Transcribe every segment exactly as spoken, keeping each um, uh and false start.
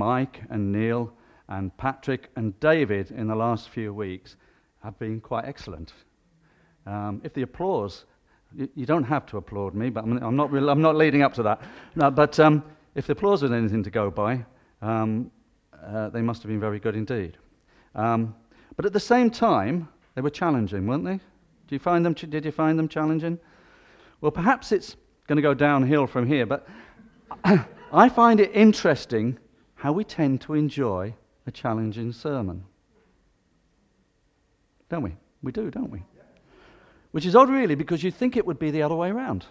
Mike and Neil and Patrick and David in the last few weeks have been quite excellent. Um, if the applause, you, you don't have to applaud me, but I'm, I'm not really, I'm not leading up to that. No, but um, if the applause was anything to go by, um, uh, they must have been very good indeed. Um, but at the same time, they were challenging, weren't they? Do you find them? Did you find them challenging? Well, perhaps it's going to go downhill from here, but I find it interesting how we tend to enjoy a challenging sermon. Don't we? We do, don't we? Which is odd, really, because you'd think it would be the other way around.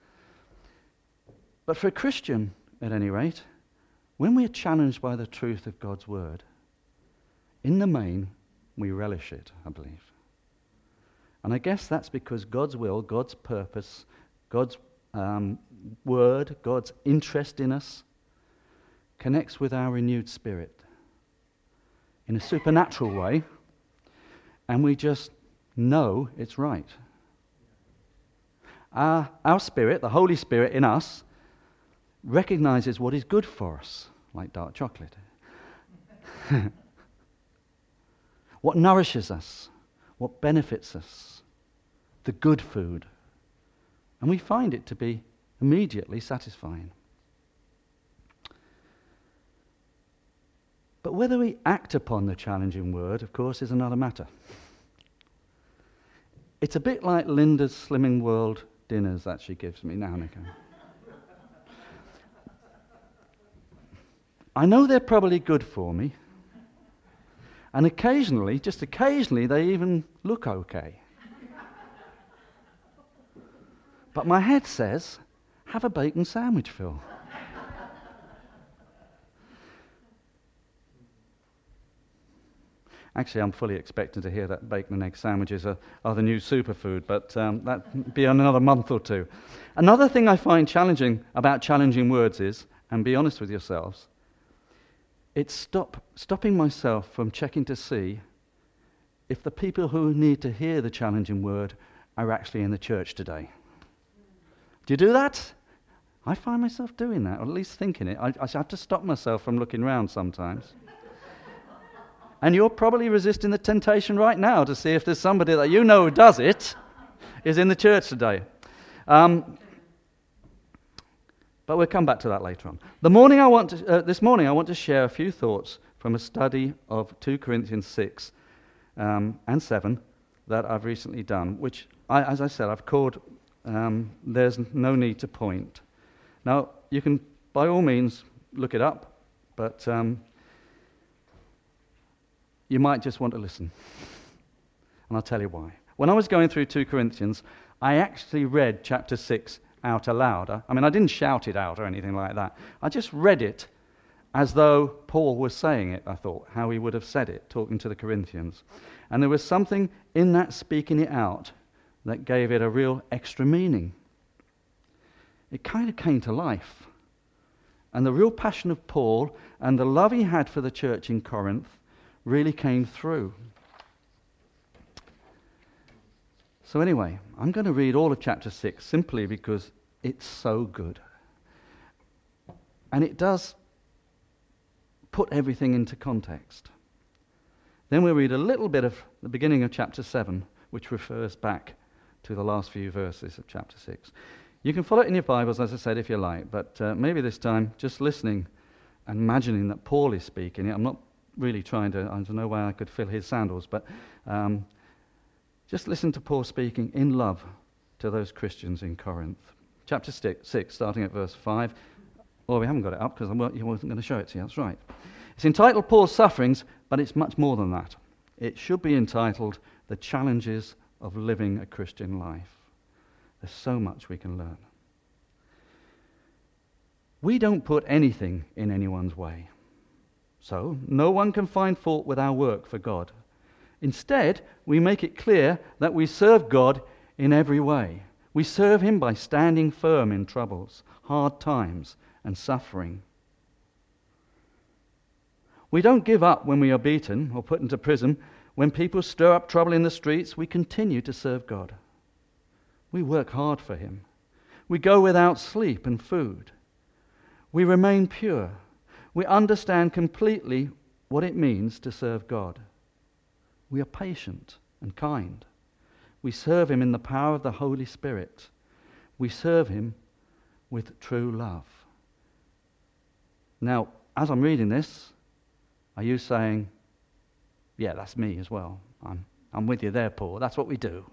But for a Christian, at any rate, when we are challenged by the truth of God's word, in the main, we relish it, I believe. And I guess that's because God's will, God's purpose, God's um, word, God's interest in us connects with our renewed spirit in a supernatural way, and we just know it's right. Our, our spirit, the Holy Spirit in us, recognizes what is good for us, like dark chocolate. What nourishes us, what benefits us, the good food. And we find it to be immediately satisfying. But whether we act upon the challenging word, of course, is another matter. It's a bit like Linda's Slimming World dinners that she gives me now and again. I know they're probably good for me, and occasionally, just occasionally, they even look okay. But my head says, have a bacon sandwich, Phil. Actually, I'm fully expecting to hear that bacon and egg sandwiches are, are the new superfood, but um, that'll be on another month or two. Another thing I find challenging about challenging words is, and be honest with yourselves, it's stop, stopping myself from checking to see if the people who need to hear the challenging word are actually in the church today. Do you do that? I find myself doing that, or at least thinking it. I, I have to stop myself from looking around sometimes. And you're probably resisting the temptation right now to see if there's somebody that you know who does it is in the church today. Um, but we'll come back to that later on. The morning I want to, uh, this morning I want to share a few thoughts from a study of two Corinthians six um, and seven that I've recently done, which, I, as I said, I've called um, There's No Need to Point. Now, you can, by all means, look it up, but Um, you might just want to listen. And I'll tell you why. When I was going through two Corinthians, I actually read chapter six out aloud. I mean, I didn't shout it out or anything like that. I just read it as though Paul was saying it, I thought, how he would have said it, talking to the Corinthians. And there was something in that speaking it out that gave it a real extra meaning. It kind of came to life. And the real passion of Paul and the love he had for the church in Corinth really came through. So anyway, I'm going to read all of chapter six simply because it's so good. And it does put everything into context. Then we'll read a little bit of the beginning of chapter seven, which refers back to the last few verses of chapter six. You can follow it in your Bibles, as I said, if you like, but uh, maybe this time just listening and imagining that Paul is speaking it. I'm not really trying to, I don't know why I could fill his sandals, but um, just listen to Paul speaking in love to those Christians in Corinth. Chapter six, starting at verse five. Oh, we haven't got it up because I wasn't going to show it to you, that's right. It's entitled Paul's Sufferings, but it's much more than that. It should be entitled The Challenges of Living a Christian Life. There's so much we can learn. We don't put anything in anyone's way. So, no one can find fault with our work for God. Instead, we make it clear that we serve God in every way. We serve him by standing firm in troubles, hard times, and suffering. We don't give up when we are beaten or put into prison. When people stir up trouble in the streets, we continue to serve God. We work hard for him. We go without sleep and food. We remain pure. we understand completely what it means to serve God. We are patient and kind. We serve him in the power of the Holy Spirit. We serve him with true love. Now, as I'm reading this, are you saying, yeah, that's me as well? I'm, I'm with you there, Paul. That's what we do.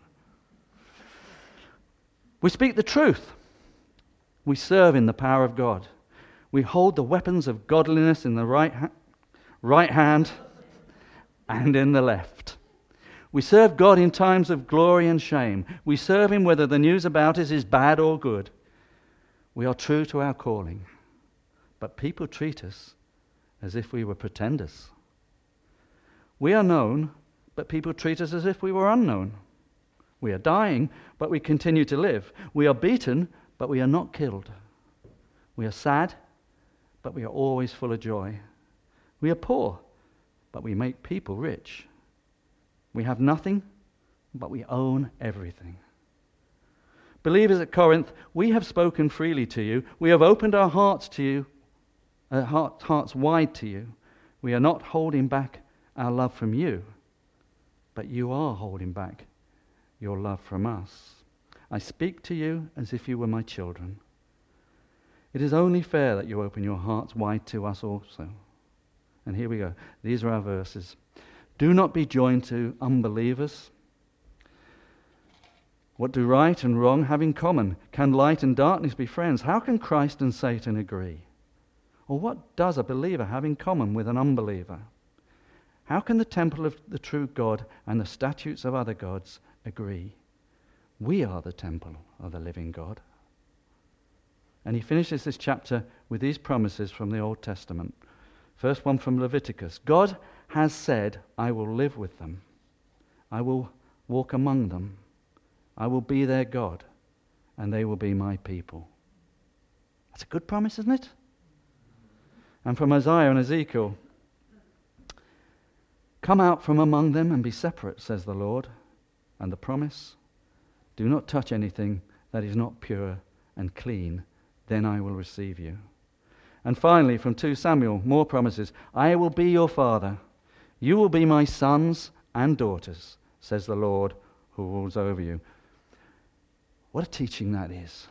We speak the truth. We serve in the power of God. We hold the weapons of godliness in the right, ha- right hand and in the left. We serve God in times of glory and shame. We serve him whether the news about us is bad or good. We are true to our calling. But people treat us as if we were pretenders. We are known, but people treat us as if we were unknown. We are dying, but we continue to live. We are beaten, but we are not killed. We are sad, but we are always full of joy. We are poor, but we make people rich. We have nothing, but we own everything. Believers at Corinth, we have spoken freely to you. We have opened our hearts to you, uh, heart, hearts wide to you. We are not holding back our love from you, but you are holding back your love from us. I speak to you as if you were my children. It is only fair that you open your hearts wide to us also. And here we go. These are our verses. Do not be joined to unbelievers. What do right and wrong have in common? Can light and darkness be friends? How can Christ and Satan agree? Or what does a believer have in common with an unbeliever? How can the temple of the true God and the statutes of other gods agree? We are the temple of the living God. And he finishes this chapter with these promises from the Old Testament. First one from Leviticus. God has said, I will live with them. I will walk among them. I will be their God, and they will be my people. That's a good promise, isn't it? And from Isaiah and Ezekiel. Come out from among them and be separate, says the Lord. And the promise, do not touch anything that is not pure and clean, then I will receive you. And finally, from Second Samuel, more promises. I will be your father. You will be my sons and daughters, says the Lord who rules over you. What a teaching that is.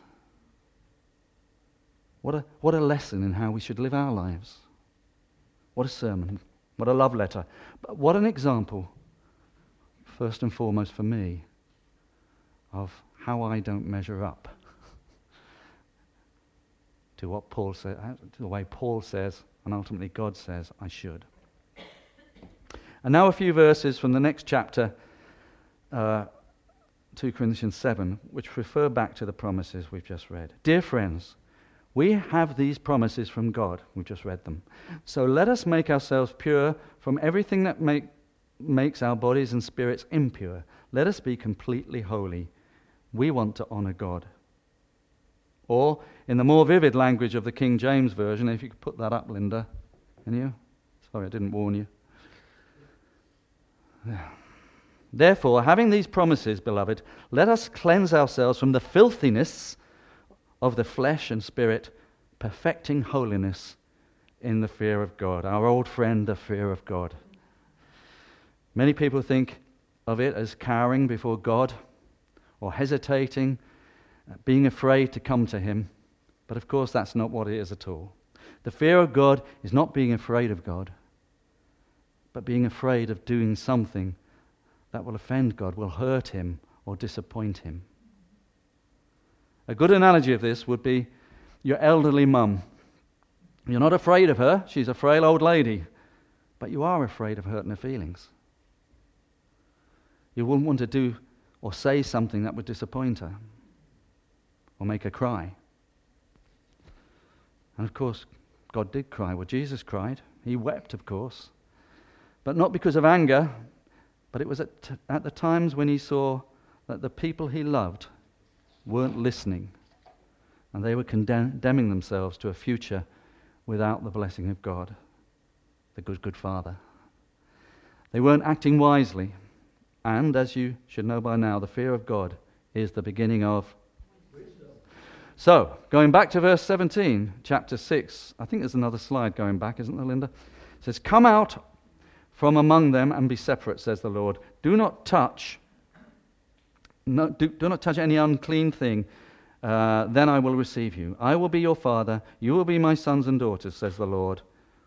What a, what a lesson in how we should live our lives. What a sermon. What a love letter. But what an example, first and foremost for me, of how I don't measure up to what Paul says, to the way Paul says, and ultimately God says I should. And now a few verses from the next chapter, uh, Second Corinthians seven, which refer back to the promises we've just read. Dear friends, we have these promises from God. We've just read them. So let us make ourselves pure from everything that make, makes our bodies and spirits impure. Let us be completely holy. We want to honor God. Or, in the more vivid language of the King James Version, if you could put that up, Linda. Can you? Sorry, I didn't warn you. Therefore, having these promises, beloved, let us cleanse ourselves from the filthiness of the flesh and spirit, perfecting holiness in the fear of God. Our old friend, the fear of God. Many people think of it as cowering before God, or hesitating, being afraid to come to him. But of course that's not what it is at all. The fear of God is not being afraid of God, but being afraid of doing something that will offend God, will hurt him or disappoint him. A good analogy of this would be your elderly mum. You're not afraid of her, she's a frail old lady, but you are afraid of hurting her feelings. You wouldn't want to do or say something that would disappoint her or make her cry. And of course, God did cry. Well, Jesus cried. He wept, of course. But not because of anger, but it was at, t- at the times when he saw that the people he loved weren't listening, and they were condemn- condemning themselves to a future without the blessing of God, the good, good Father. They weren't acting wisely. And, as you should know by now, the fear of God is the beginning of wisdom. So, going back to verse seventeen, chapter six, I think there's another slide going back, isn't there, Linda? It says, "Come out from among them and be separate, says the Lord. Do not touch, no, do, do not touch any unclean thing, uh, then I will receive you. I will be your father, you will be my sons and daughters, says the Lord."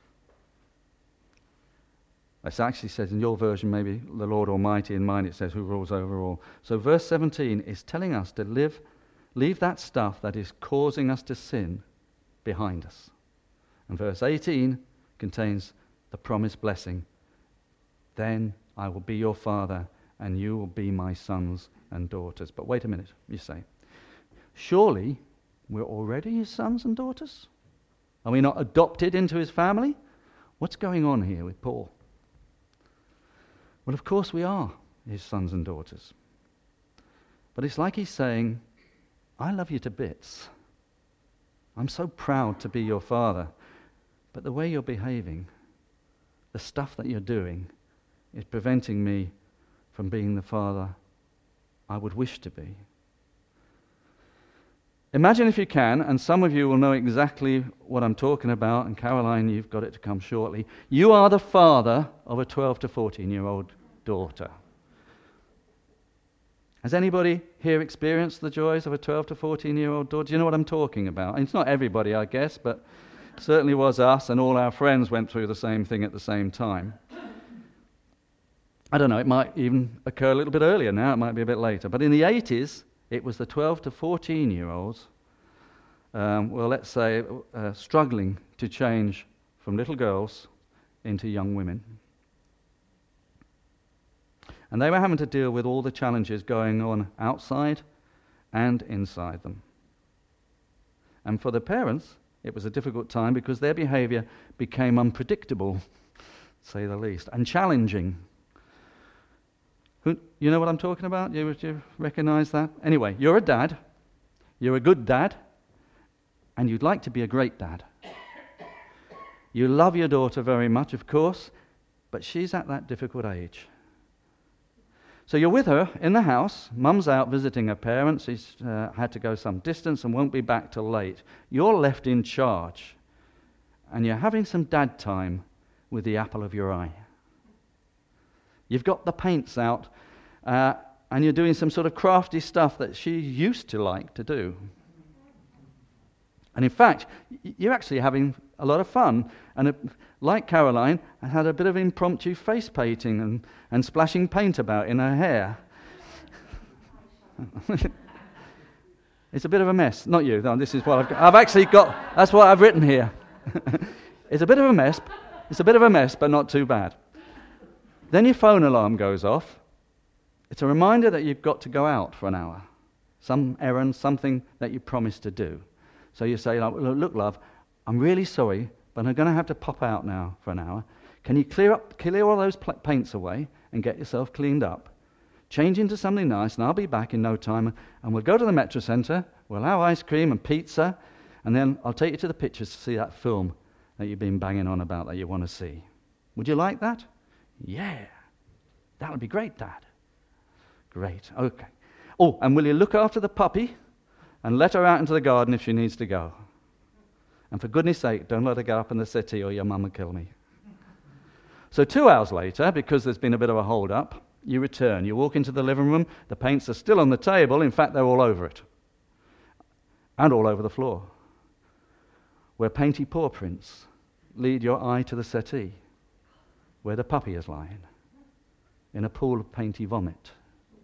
It actually says in your version, maybe the Lord Almighty. In mine it says who rules over all. So verse seventeen is telling us to live, leave that stuff that is causing us to sin behind us. And verse eighteen contains the promised blessing. "Then I will be your father, and you will be my sons and daughters." But wait a minute, you say. Surely we're already his sons and daughters? Are we not adopted into his family? What's going on here with Paul? Well, of course we are his sons and daughters. But it's like he's saying, I love you to bits. I'm so proud to be your father. But the way you're behaving, the stuff that you're doing, is preventing me from being the father I would wish to be. Imagine if you can, and some of you will know exactly what I'm talking about, and Caroline, you've got it to come shortly. You are the father of a twelve to fourteen-year-old daughter. Has anybody here experienced the joys of a twelve to fourteen-year-old daughter? Do you know what I'm talking about? And it's not everybody, I guess, but it certainly was us, and all our friends went through the same thing at the same time. I don't know, it might even occur a little bit earlier now, it might be a bit later. But in the eighties, it was the twelve to fourteen-year-olds, um, well, let's say, uh, struggling to change from little girls into young women. And they were having to deal with all the challenges going on outside and inside them. And for the parents, it was a difficult time because their behavior became unpredictable, to say the least, and challenging. Who, you know what I'm talking about? You, you recognize that? Anyway, you're a dad. You're a good dad. And you'd like to be a great dad. You love your daughter very much, of course, but she's at that difficult age. So you're with her in the house. Mum's out visiting her parents. She's uh, had to go some distance and won't be back till late. You're left in charge. And you're having some dad time with the apple of your eye. You've got the paints out, uh, and you're doing some sort of crafty stuff that she used to like to do. And in fact, you're actually having a lot of fun. And it, like Caroline, I had a bit of impromptu face painting and, and splashing paint about in her hair. It's a bit of a mess. Not you, no, this is what I've got. I've actually got, that's what I've written here. It's a bit of a mess. It's a bit of a mess, but not too bad. Then your phone alarm goes off. It's a reminder that you've got to go out for an hour. Some errand, something that you promised to do. So you say, look, love, I'm really sorry, but I'm going to have to pop out now for an hour. Can you clear up, clear all those pl- paints away and get yourself cleaned up? Change into something nice, and I'll be back in no time. And we'll go to the Metro Centre, we'll have ice cream and pizza, and then I'll take you to the pictures to see that film that you've been banging on about that you want to see. Would you like that? Yeah, that would be great, Dad. Great, okay. Oh, and will you look after the puppy and let her out into the garden if she needs to go? And for goodness sake, don't let her go up in the city or your mum will kill me. So two hours later, because there's been a bit of a hold-up, you return. You walk into the living room, the paints are still on the table. In fact, they're all over it. And all over the floor. Where painty paw prints lead your eye to the settee, where the puppy is lying, in a pool of painty vomit.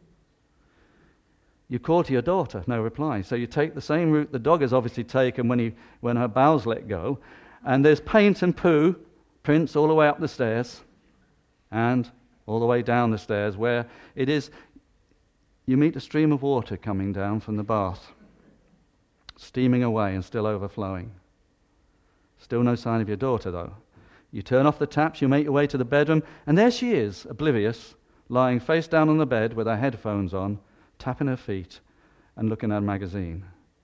You call to your daughter, no reply. So you take the same route the dog has obviously taken when he when her bowels let go, and there's paint and poo prints all the way up the stairs and all the way down the stairs, where it is you meet a stream of water coming down from the bath, steaming away and still overflowing. Still no sign of your daughter, though. You turn off the taps, you make your way to the bedroom, and there she is, oblivious, lying face down on the bed with her headphones on, tapping her feet and looking at a magazine.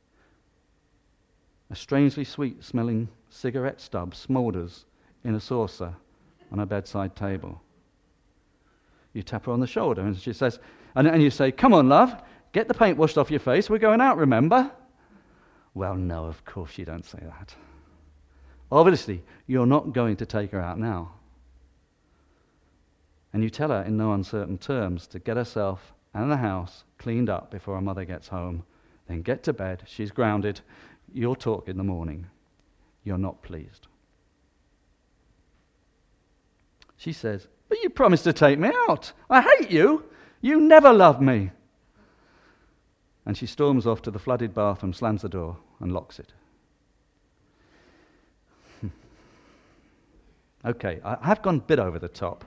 A strangely sweet-smelling cigarette stub smoulders in a saucer on her bedside table. You tap her on the shoulder and she says, and, and you say, "Come on, love, get the paint washed off your face, we're going out, remember?" Well, no, of course you don't say that. Obviously, you're not going to take her out now. And you tell her in no uncertain terms to get herself and the house cleaned up before her mother gets home, then get to bed. She's grounded. You'll talk in the morning. You're not pleased. She says, but you promised to take me out. I hate you. You never loved me. And she storms off to the flooded bathroom, slams the door, and locks it. Okay, I have gone a bit over the top.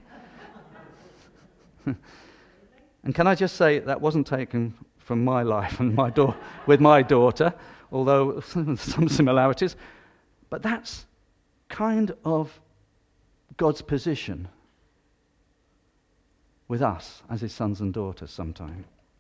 And can I just say that wasn't taken from my life and my da- with my daughter, although some similarities. But that's kind of God's position with us as his sons and daughters sometime.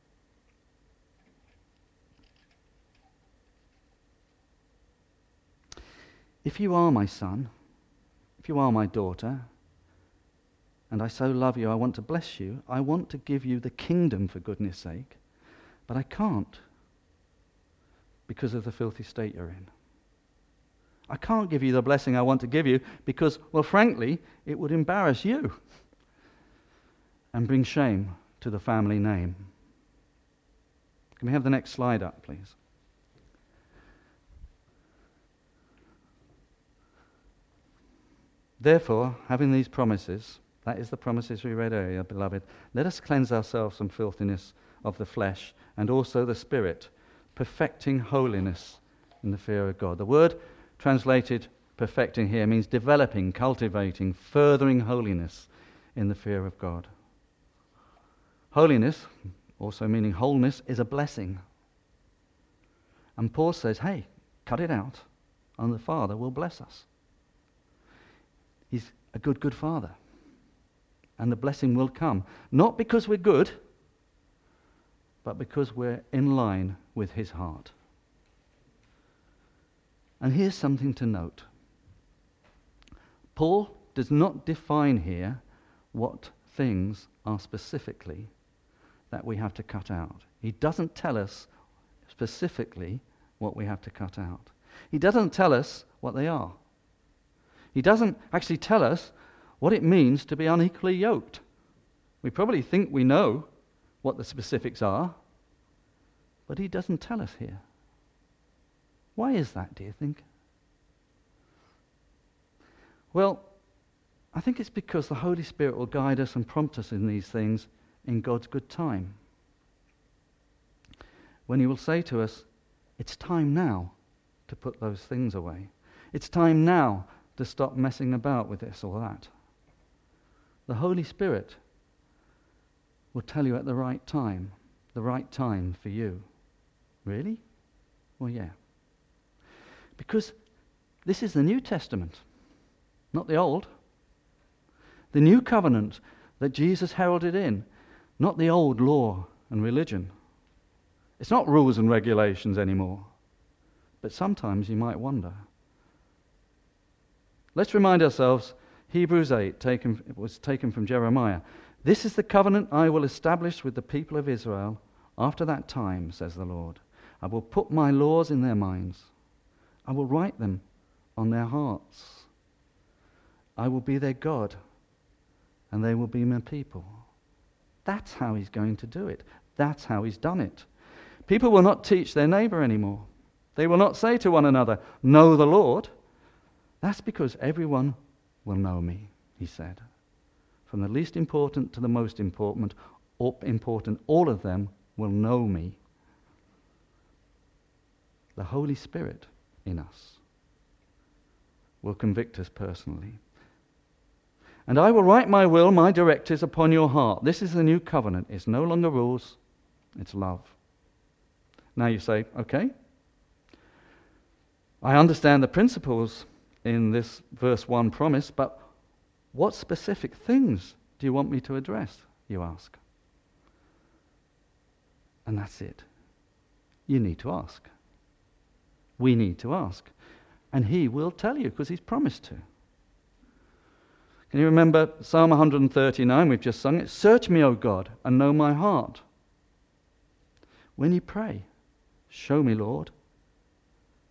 If you are my son, if you are my daughter, and I so love you, I want to bless you, I want to give you the kingdom for goodness sake, but I can't because of the filthy state you're in. I can't give you the blessing I want to give you because, well, frankly, it would embarrass you and bring shame to the family name. Can we have the next slide up, please? Therefore, having these promises, that is the promises we read earlier, beloved, let us cleanse ourselves from filthiness of the flesh and also the spirit, perfecting holiness in the fear of God. The word translated perfecting here means developing, cultivating, furthering holiness in the fear of God. Holiness, also meaning wholeness, is a blessing. And Paul says, hey, cut it out, and the Father will bless us. He's a good, good Father. And the blessing will come. Not because we're good, but because we're in line with his heart. And here's something to note. Paul does not define here what things are specifically that we have to cut out. He doesn't tell us specifically what we have to cut out. He doesn't tell us what they are. He doesn't actually tell us what it means to be unequally yoked. We probably think we know what the specifics are, but he doesn't tell us here. Why is that, do you think? Well, I think it's because the Holy Spirit will guide us and prompt us in these things in God's good time. When he will say to us, it's time now to put those things away. It's time now to stop messing about with this or that. The Holy Spirit will tell you at the right time, the right time for you. Really? Well, yeah. Because this is the New Testament, not the Old. The new covenant that Jesus heralded in, not the old law and religion. It's not rules and regulations anymore. But sometimes you might wonder. Let's remind ourselves, Hebrews eight taken, was taken from Jeremiah. This is the covenant I will establish with the people of Israel after that time, says the Lord. I will put my laws in their minds. I will write them on their hearts. I will be their God, and they will be my people. That's how he's going to do it. That's how he's done it. People will not teach their neighbor anymore. They will not say to one another, know the Lord. That's because everyone will know me, he said. From the least important to the most important, important, all of them will know me. The Holy Spirit in us will convict us personally. And I will write my will, my directives upon your heart. This is the new covenant. It's no longer rules, it's love. Now you say, okay, I understand the principles in this verse one promise, but what specific things do you want me to address, you ask? And that's it. You need to ask. We need to ask. And he will tell you, because he's promised to. Can you remember Psalm one thirty-nine? We've just sung it. Search me, O God, and know my heart. When you pray, show me, Lord.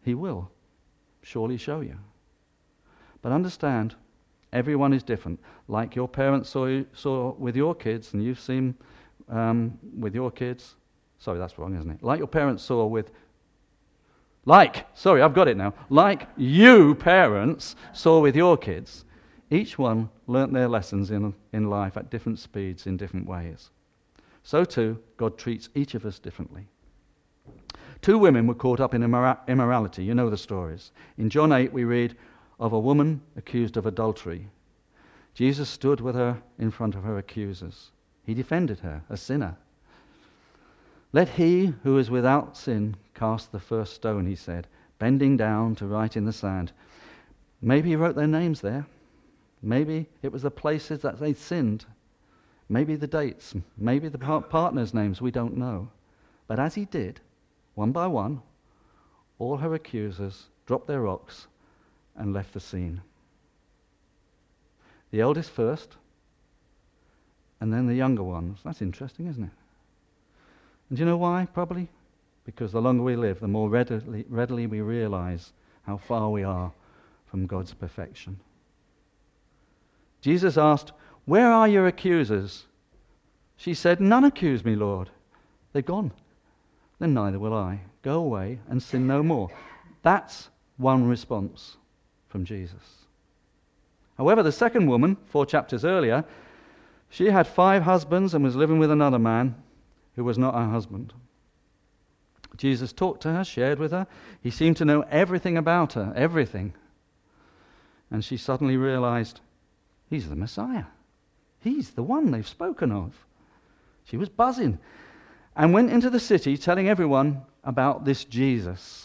he will surely show you. But understand, everyone is different. Like your parents saw, you, saw with your kids, and you've seen um, with your kids. Sorry, that's wrong, isn't it? Like your parents saw with... Like, sorry, I've got it now. Like you parents saw with your kids. Each one learnt their lessons in, in life at different speeds in different ways. So too, God treats each of us differently. Two women were caught up in immora- immorality. You know the stories. In John eight, we read of a woman accused of adultery. Jesus stood with her in front of her accusers. He defended her, a sinner. Let he who is without sin cast the first stone, he said, bending down to write in the sand. Maybe he wrote their names there. Maybe it was the places that they sinned. Maybe the dates. Maybe the par- partners' names. We don't know. But as he did, one by one, all her accusers dropped their rocks and left the scene. The eldest first, and then the younger ones. That's interesting, isn't it? And do you know why? Probably because the longer we live, the more readily, readily we realize how far we are from God's perfection. Jesus asked, "Where are your accusers?" She said, "None accuse me, Lord." "They're gone." "Then neither will I. Go away and sin no more." That's one response from Jesus. However, the second woman, four chapters earlier, she had five husbands and was living with another man who was not her husband. Jesus talked to her, shared with her. He seemed to know everything about her, everything. And she suddenly realized, he's the Messiah. He's the one they've spoken of. She was buzzing and went into the city telling everyone about this Jesus.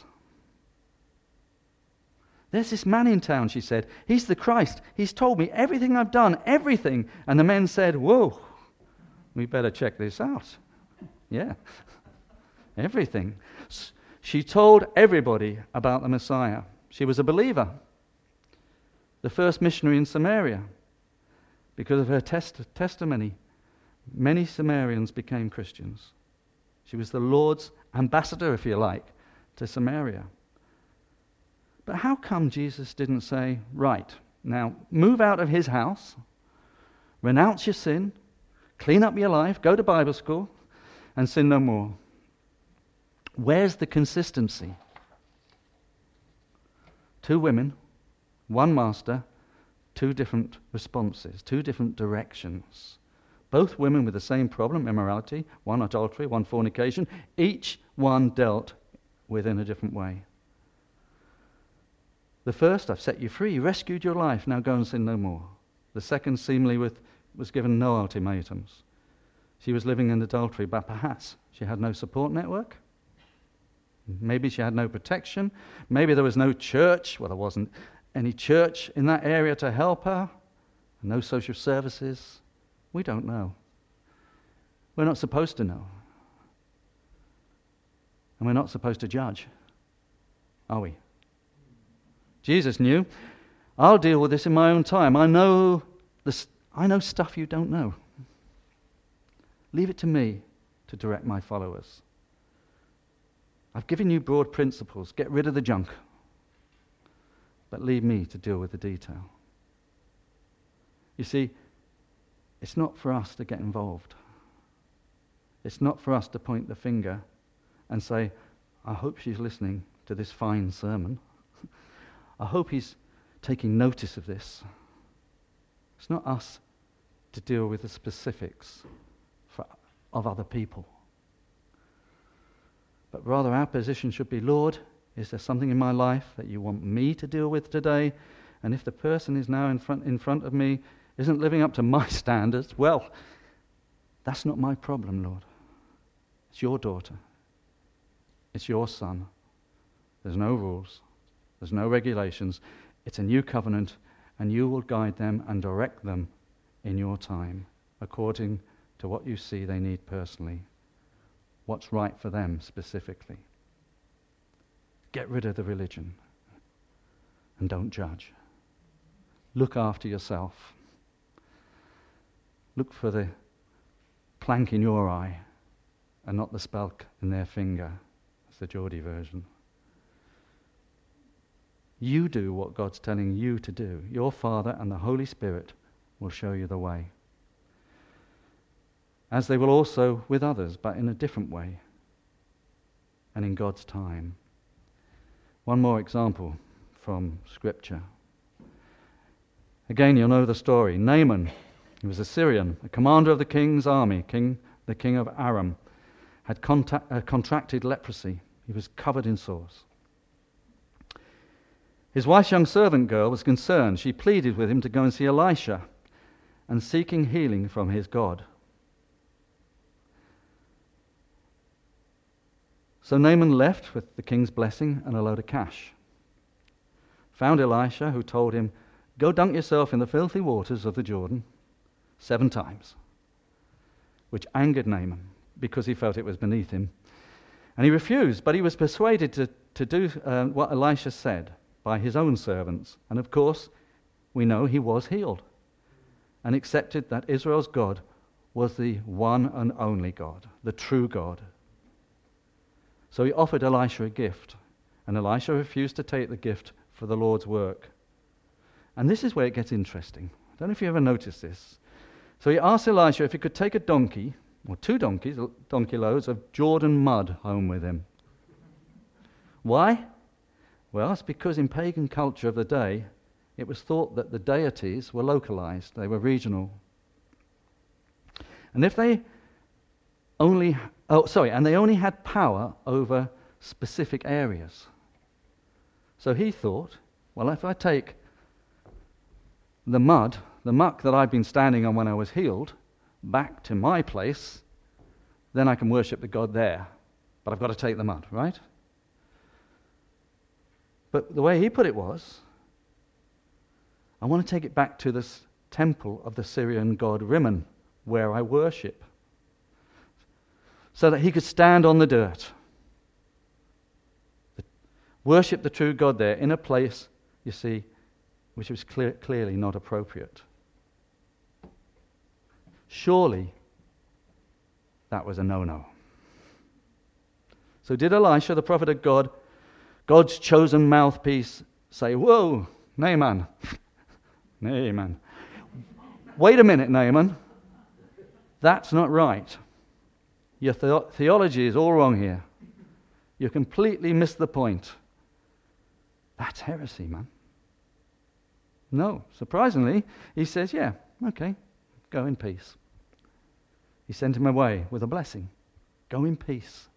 "There's this man in town," she said. "He's the Christ. He's told me everything I've done, everything." And the men said, "Whoa, we better check this out." Yeah, everything. She told everybody about the Messiah. She was a believer, the first missionary in Samaria. Because of her test- testimony, many Samaritans became Christians. She was the Lord's ambassador, if you like, to Samaria. But how come Jesus didn't say, "Right, now move out of his house, renounce your sin, clean up your life, go to Bible school, and sin no more"? Where's the consistency? Two women, one master, two different responses, two different directions. Both women with the same problem, immorality, one adultery, one fornication, each one dealt with in a different way. The first, "I've set you free, rescued your life, now go and sin no more." The second, seemingly with, was given no ultimatums. She was living in adultery, but perhaps she had no support network. Maybe she had no protection. Maybe there was no church. Well, there wasn't any church in that area to help her. No social services. We don't know. We're not supposed to know. And we're not supposed to judge, are we? Jesus knew, "I'll deal with this in my own time. I know this, I know stuff you don't know. Leave it to me to direct my followers. I've given you broad principles. Get rid of the junk. But leave me to deal with the detail." You see, it's not for us to get involved. It's not for us to point the finger and say, "I hope she's listening to this fine sermon. I hope he's taking notice of this." It's not us to deal with the specifics for, of other people. But rather our position should be, "Lord, is there something in my life that you want me to deal with today? And if the person is now in front in front of me isn't living up to my standards, well, that's not my problem, Lord. It's your daughter. It's your son. There's no rules. There's no regulations. It's a new covenant, and you will guide them and direct them in your time, according to what you see they need personally, what's right for them specifically. Get rid of the religion and don't judge. Look after yourself. Look for the plank in your eye and not the spelk in their finger. That's the Geordie version. You do what God's telling you to do. Your Father and the Holy Spirit will show you the way. As they will also with others, but in a different way and in God's time. One more example from Scripture. Again, you'll know the story. Naaman, he was a Syrian, a commander of the king's army, king, the king of Aram, had contact, uh, contracted leprosy. He was covered in sores. His wife's young servant girl was concerned. She pleaded with him to go and see Elisha and seeking healing from his God. So Naaman left with the king's blessing and a load of cash. Found Elisha, who told him, "Go dunk yourself in the filthy waters of the Jordan seven times," which angered Naaman because he felt it was beneath him. And he refused, but he was persuaded to, to do uh, what Elisha said by his own servants. And of course, we know he was healed and accepted that Israel's God was the one and only God, the true God. So he offered Elisha a gift, and Elisha refused to take the gift for the Lord's work. And this is where it gets interesting. I don't know if you ever noticed this. So he asked Elisha if he could take a donkey, or two donkeys, donkey loads of Jordan mud home with him. Why? Well, it's because in pagan culture of the day, it was thought that the deities were localized, they were regional. And if they only, oh, sorry, and they only had power over specific areas. So he thought, well, if I take the mud, the muck that I'd been standing on when I was healed, back to my place, then I can worship the God there. But I've got to take the mud, right? But the way he put it was, I want to take it back to this temple of the Syrian god Rimmon, where I worship, so that he could stand on the dirt, worship the true God there in a place, you see, which was clear, clearly not appropriate. Surely that was a no-no. So did Elisha, the prophet of God, God's chosen mouthpiece, say, "Whoa, Naaman, Naaman, wait a minute, Naaman, that's not right. Your the- theology is all wrong here. You completely missed the point. That's heresy, man." No, surprisingly, he says, "Yeah, okay, go in peace." He sent him away with a blessing. Go in peace.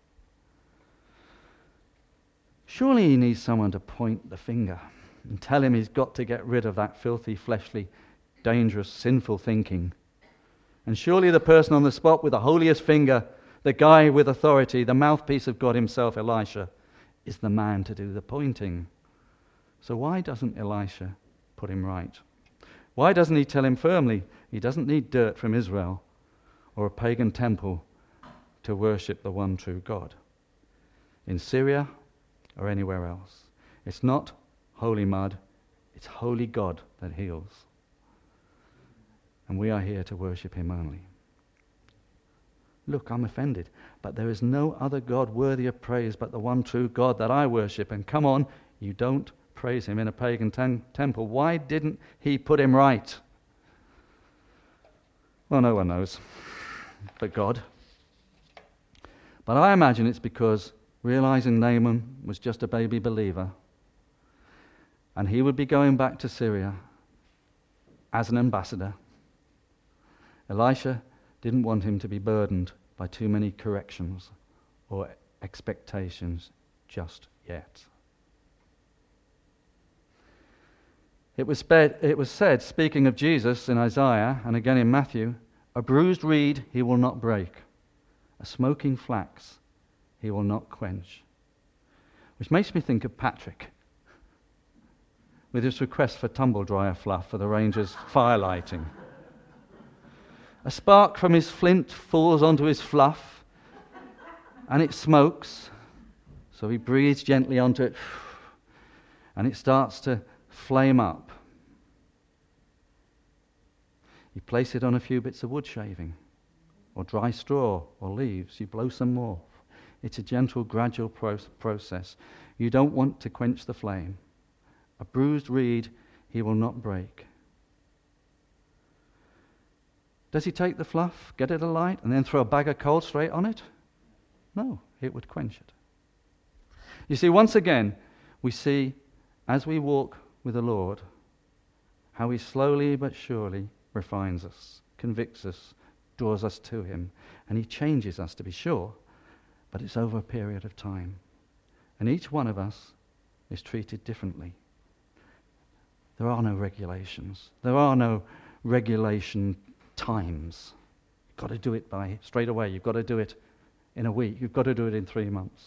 Surely he needs someone to point the finger and tell him he's got to get rid of that filthy, fleshly, dangerous, sinful thinking. And surely the person on the spot with the holiest finger, the guy with authority, the mouthpiece of God himself, Elisha, is the man to do the pointing. So why doesn't Elisha put him right? Why doesn't he tell him firmly he doesn't need dirt from Israel or a pagan temple to worship the one true God in Syria or anywhere else? It's not holy mud, it's holy God that heals. And we are here to worship him only. Look, I'm offended, but there is no other God worthy of praise but the one true God that I worship. And come on, you don't praise him in a pagan ten- temple. Why didn't he put him right? Well, no one knows but God. But I imagine it's because realizing Naaman was just a baby believer and he would be going back to Syria as an ambassador, Elisha didn't want him to be burdened by too many corrections or expectations just yet. It was, spe- it was said, speaking of Jesus in Isaiah and again in Matthew, "A bruised reed he will not break, a smoking flax he will not quench." Which makes me think of Patrick with his request for tumble dryer fluff for the Rangers' fire lighting. A spark from his flint falls onto his fluff and it smokes, so he breathes gently onto it and it starts to flame up. You place it on a few bits of wood shaving or dry straw or leaves. You blow some more. It's a gentle, gradual pro- process. You don't want to quench the flame. A bruised reed he will not break. Does he take the fluff, get it alight, and then throw a bag of coals straight on it? No, it would quench it. You see, once again, we see, as we walk with the Lord, how he slowly but surely refines us, convicts us, draws us to him, and he changes us, to be sure, but it's over a period of time. And each one of us is treated differently. There are no regulations. There are no regulation times. You've got to do it by straight away. You've got to do it in a week. You've got to do it in three months.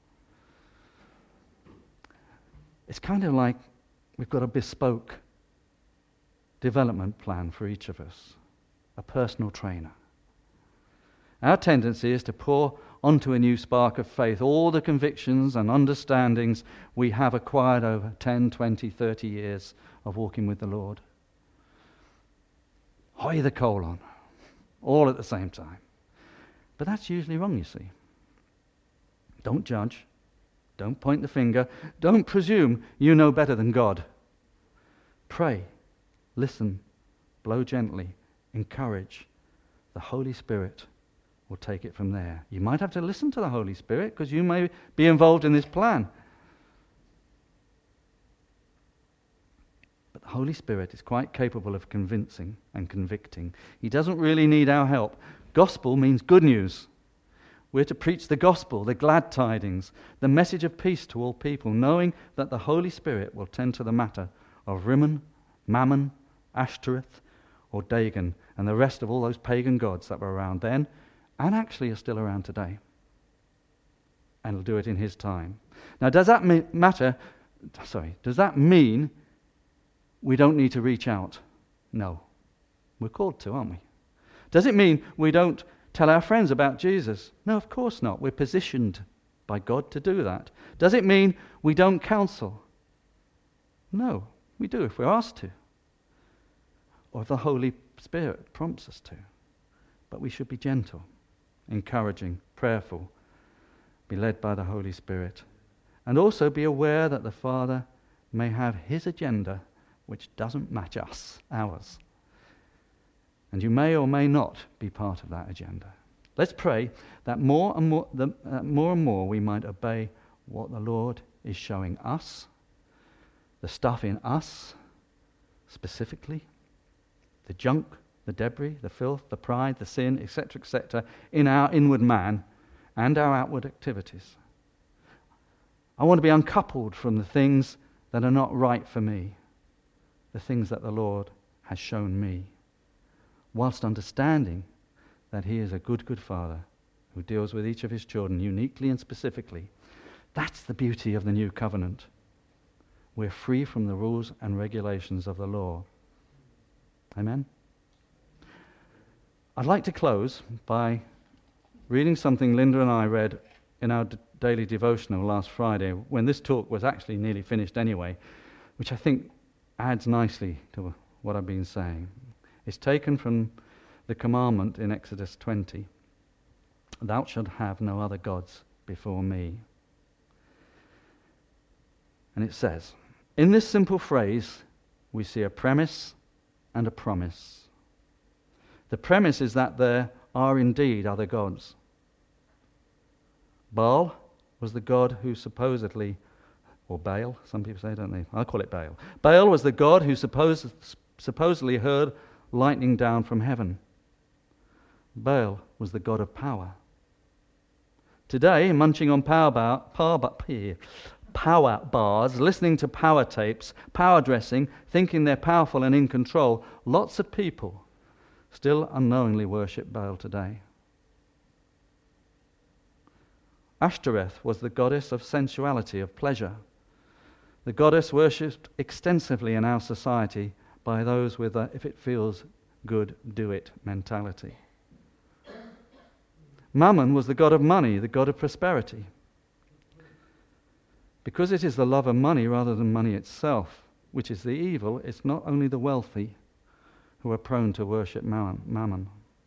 It's kind of like we've got a bespoke development plan for each of us, a personal trainer. Our tendency is to pour onto a new spark of faith all the convictions and understandings we have acquired over ten, twenty, thirty years of walking with the Lord. Hoy the coal on, all at the same time. But that's usually wrong, you see. Don't judge. Don't point the finger. Don't presume you know better than God. Pray, listen, blow gently, encourage. The Holy Spirit will take it from there. You might have to listen to the Holy Spirit because you may be involved in this plan. But the Holy Spirit is quite capable of convincing and convicting. He doesn't really need our help. Gospel means good news. We're to preach the gospel, the glad tidings, the message of peace to all people, knowing that the Holy Spirit will tend to the matter of Rimmon, Mammon, Ashtoreth, or Dagon, and the rest of all those pagan gods that were around then, and actually are still around today. And he'll do it in his time. Now, does that ma- matter? Sorry, does that mean we don't need to reach out? No. We're called to, aren't we? Does it mean we don't tell our friends about Jesus? No, of course not. We're positioned by God to do that. Does it mean we don't counsel? No, we do if we're asked to, or if the Holy Spirit prompts us to. But we should be gentle, encouraging, prayerful, be led by the Holy Spirit, and also be aware that the Father may have his agenda which doesn't match us, ours. And you may or may not be part of that agenda. Let's pray that more and more, the, uh, more and more we might obey what the Lord is showing us, the stuff in us specifically, the junk, the debris, the filth, the pride, the sin, et cetera, et cetera, in our inward man and our outward activities. I want to be uncoupled from the things that are not right for me, the things that the Lord has shown me, whilst understanding that he is a good, good Father who deals with each of his children uniquely and specifically. That's the beauty of the new covenant. We're free from the rules and regulations of the law. Amen? I'd like to close by reading something Linda and I read in our d- daily devotional last Friday, when this talk was actually nearly finished anyway, which I think adds nicely to what I've been saying. It's taken from the commandment in Exodus twenty, "Thou shalt have no other gods before me." And it says, in this simple phrase, we see a premise and a promise. The premise is that there are indeed other gods. Baal was the god who supposedly, or Baal, some people say, don't they? I call it Baal. Baal was the god who supposed, supposedly heard lightning down from heaven. Baal was the god of power. Today, munching on power, bar, power, power bars, listening to power tapes, power dressing, thinking they're powerful and in control, lots of people still unknowingly worship Baal today. Ashtoreth was the goddess of sensuality, of pleasure. The goddess worshipped extensively in our society by those with a if it feels good, do it mentality. Mammon was the god of money, the god of prosperity. Because it is the love of money rather than money itself, which is the evil, it's not only the wealthy who are prone to worship mammon.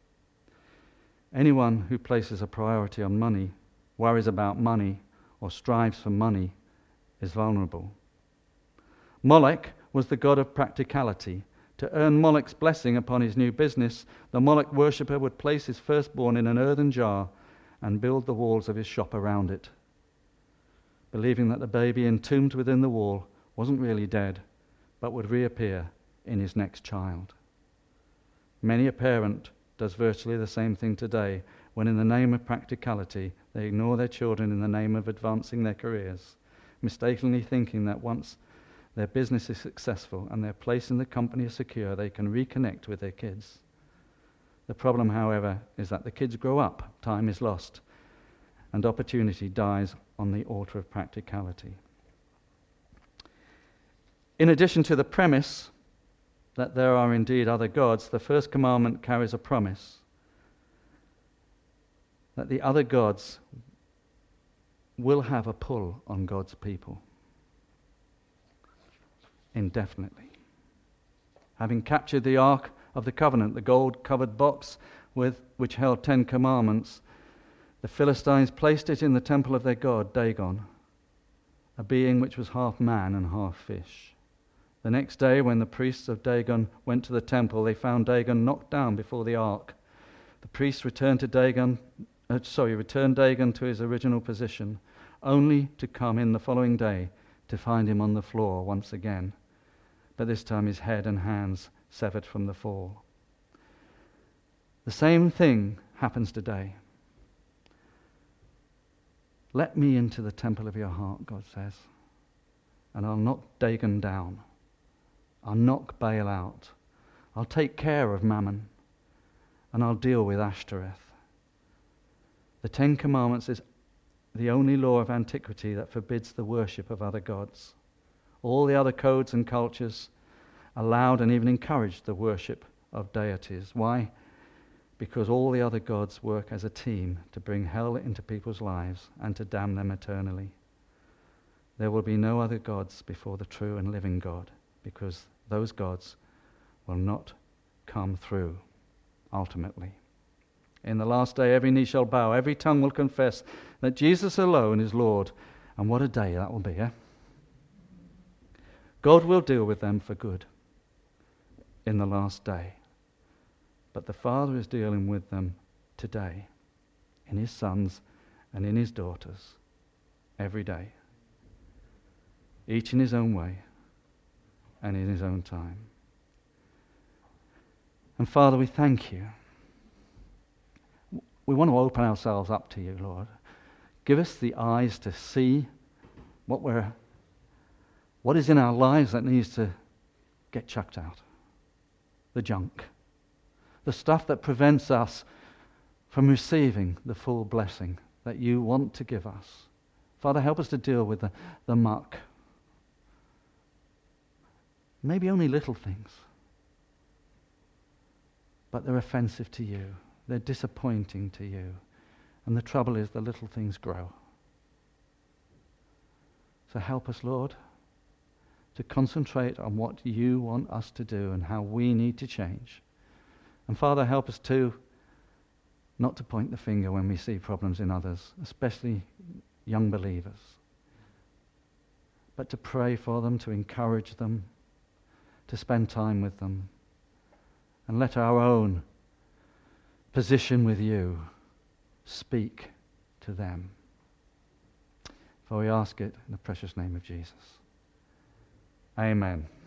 Anyone who places a priority on money, worries about money, or strives for money is vulnerable. Moloch was the god of practicality. To earn Moloch's blessing upon his new business, the Moloch worshipper would place his firstborn in an earthen jar and build the walls of his shop around it, believing that the baby entombed within the wall wasn't really dead, but would reappear in his next child. Many a parent does virtually the same thing today, when in the name of practicality they ignore their children in the name of advancing their careers, mistakenly thinking that once their business is successful and their place in the company is secure, they can reconnect with their kids. The problem, however, is that the kids grow up, time is lost, and opportunity dies on the altar of practicality. In addition to the premise that there are indeed other gods, the first commandment carries a promise that the other gods will have a pull on God's people indefinitely. Having captured the Ark of the Covenant, the gold-covered box with which held Ten Commandments, the Philistines placed it in the temple of their god, Dagon, a being which was half man and half fish. The next day, when the priests of Dagon went to the temple, they found Dagon knocked down before the ark. The priests returned to Dagon, uh, sorry, returned Dagon to his original position, only to come in the following day to find him on the floor once again, but this time his head and hands severed from the fall. The same thing happens today. Let me into the temple of your heart, God says, and I'll knock Dagon down. I'll knock Baal out. I'll take care of Mammon, and I'll deal with Ashtoreth. The Ten Commandments is the only law of antiquity that forbids the worship of other gods. All the other codes and cultures allowed and even encouraged the worship of deities. Why? Because all the other gods work as a team to bring hell into people's lives and to damn them eternally. There will be no other gods before the true and living God, because those gods will not come through ultimately. In the last day, every knee shall bow, every tongue will confess that Jesus alone is Lord. And what a day that will be, eh? God will deal with them for good in the last day. But the Father is dealing with them today, in his sons and in his daughters, every day, each in his own way and in his own time. And Father, we thank you. We want to open ourselves up to you, Lord. Give us the eyes to see what we're, what is in our lives that needs to get chucked out. The junk. The stuff that prevents us from receiving the full blessing that you want to give us. Father, help us to deal with the, the muck. Maybe only little things, but they're offensive to you. They're disappointing to you. And the trouble is the little things grow. So help us, Lord, to concentrate on what you want us to do and how we need to change. And Father, help us too not to point the finger when we see problems in others, especially young believers, but to pray for them, to encourage them, to spend time with them, and let our own position with you speak to them. For we ask it in the precious name of Jesus. Amen.